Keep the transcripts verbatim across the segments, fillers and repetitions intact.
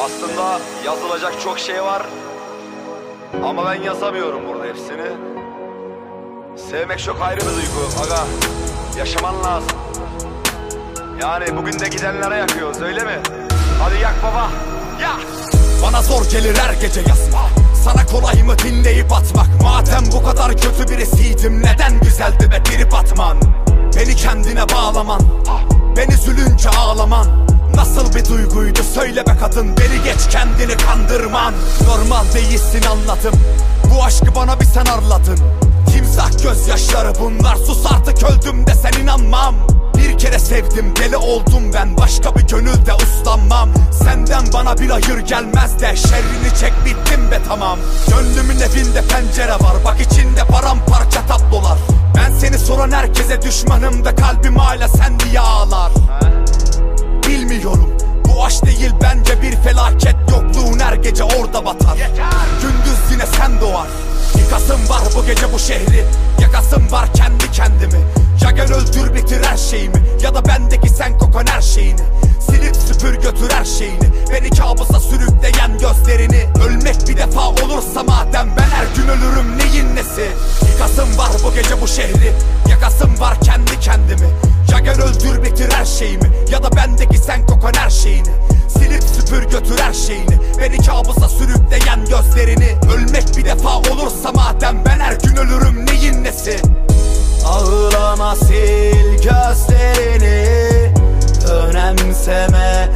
Aslında yazılacak çok şey var ama ben yazamıyorum burada hepsini. Sevmek çok ayrı bir duygu aga. Yaşaman lazım. Yani bugün de gidenlere yakıyoruz, öyle mi? Hadi yak baba, yak! Bana zor gelir her gece yazma, sana kolay mı dinleyip atmak? Madem bu kadar kötü birisiydim, neden güzeldi be trip atman? Beni kendine bağlaman, beni üzülünce ağlaman nasıl bir duyguydu söyle be kadın, beni geç kendini kandırman. Normal değilsin anladım, bu aşkı bana bir sen arladın. Timsah gözyaşları bunlar, sus artık öldüm de sen inanmam. Bir kere sevdim deli oldum ben, başka bir gönülde uslanmam. Senden bana bir hayır gelmez de şerrini çek bittim be tamam. Gönlümün evinde pencere var, bak içinde paramparça tablolar. Ben seni soran herkese düşmanım da kalbim hala sen diye ağlar. Bilmiyorum, bu aşk değil bence bir felaket, yokluğun her gece orada batar. Gündüz yine sen doğar. Yıkasım var bu gece bu şehri, yakasım var kendi kendimi. Ya gel öldür bitir her şeyimi, ya da bendeki sen kokan her şeyini. Silip süpür götür her şeyini, beni kabusa sürükleyen gözlerini. Ölmek bir defa olursa madem, ben her gün ölürüm neyin nesi? Yıkasım var bu gece bu şehri, yakasım var kendi kendimi. Ya gel öldür bitir her şeyimi, ya da bendeki sen kokan her şeyini. Silip süpür götür her şeyini, beni kabusa sürükleyen gözlerini. Ölmek bir defa olursa madem, ben her gün ölürüm neyin nesi? Ağlama, sil gözlerini, önemseme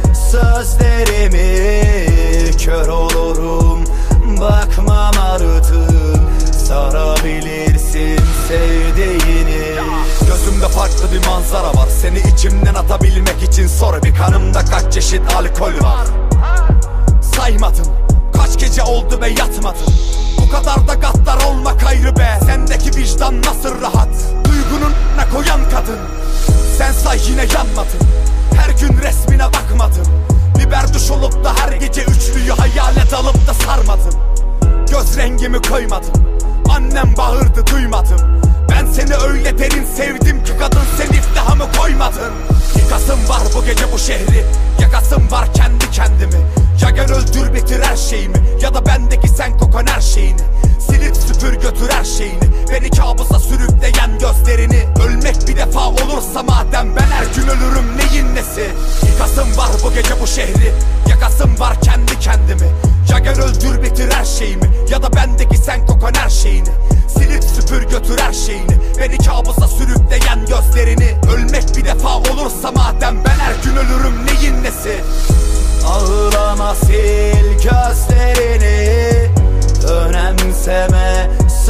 sözlerimi. Kör olurum, bakmam artık, sarabilirsin sevdiğini. Gözümde farklı bir manzara var, seni içimden atabilmek için sor bir, kanımda kaç çeşit alkol var. Saymadım, kaç gece oldu be yatmadım. Bu kadar da gaddar olmak ayrı be, sendeki vicdan nasıl rahat? Duygunun ne koyan kadın, sen say yine yanmadın. Her gün resmine bakmadım, biber duş olup da her gece üçlüyü hayalet alıp da sarmadım. Göz rengimi koymadım, annem bağırdı duymadım. Ben seni öyle derin sevdim ki kadın, sen iftihamı koymadın. Yıkasım var bu gece bu şehri, yakasım var kendi kendimi. Ya gel öldür bitir her şeyimi, ya da bendeki sen kokan her şeyini. Silip süpür götür her şeyini, beni kabusa sürükleyen gözlerini. Ölmek bir defa olursa madem, ben her gün ölürüm neyin nesi? Yıkasım var bu gece bu şehri, yakasım var kendi kendimi. Ya gel öldür bitir her şeyimi, ya da bendeki sen kokan her şeyini. Silip süpür götür her şeyini, beni kabusa sürükleyen gözlerini. Ölmek bir defa olursa madem, ben her gün ölürüm neyin nesi? Ağlama, sil gözlerini, önemseme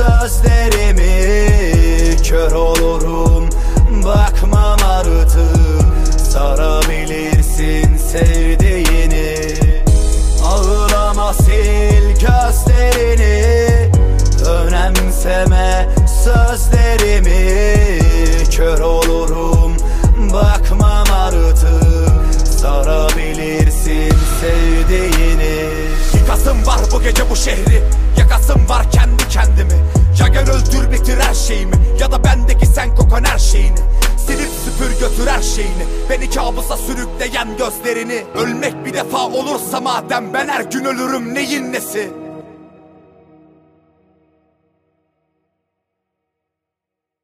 sözlerimi. Kör olurum, bakmam artık, sarabilirsin sevdiğini. Ağlama, sil gözlerini, önemseme sözlerimi. Kör olurum, bakmam artık, sarabilirsin sevdiğini. Yıkasım var bu gece bu şehri, yakasım var kendi kendimi. Ya gel öldür bitir her şeyimi, ya da bendeki sen kokan her şeyini. Silip süpür götür her şeyini, beni kabusa sürükleyen gözlerini. Ölmek bir defa olursa madem, ben her gün ölürüm neyin nesi?